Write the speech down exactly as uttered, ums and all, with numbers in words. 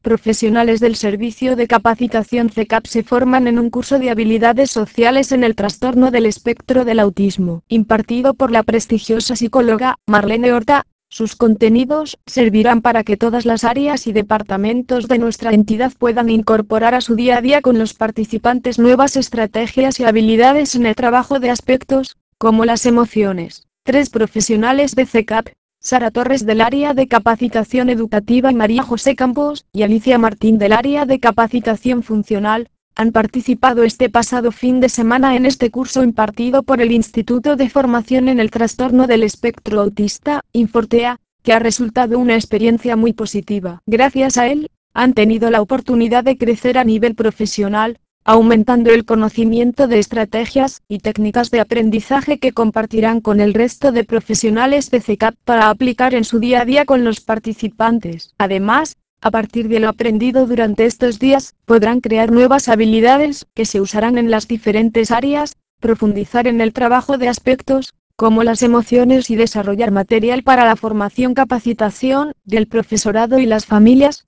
Profesionales del Servicio de Capacitación C CAP se forman en un curso de habilidades sociales en el trastorno del espectro del autismo, impartido por la prestigiosa psicóloga Marlene Horta. Sus contenidos servirán para que todas las áreas y departamentos de nuestra entidad puedan incorporar a su día a día con los participantes nuevas estrategias y habilidades en el trabajo de aspectos, como las emociones. Tres profesionales de C CAP, Sara Torres del área de capacitación educativa y María José Campos y Alicia Martín del área de capacitación funcional, han participado este pasado fin de semana en este curso impartido por el Instituto de Formación en el Trastorno del Espectro Autista, Infortea, que ha resultado una experiencia muy positiva. Gracias a él, han tenido la oportunidad de crecer a nivel profesional, aumentando el conocimiento de estrategias y técnicas de aprendizaje que compartirán con el resto de profesionales de C CAP para aplicar en su día a día con los participantes. Además, a partir de lo aprendido durante estos días, podrán crear nuevas habilidades que se usarán en las diferentes áreas, profundizar en el trabajo de aspectos, como las emociones y desarrollar material para la formación capacitación del profesorado y las familias,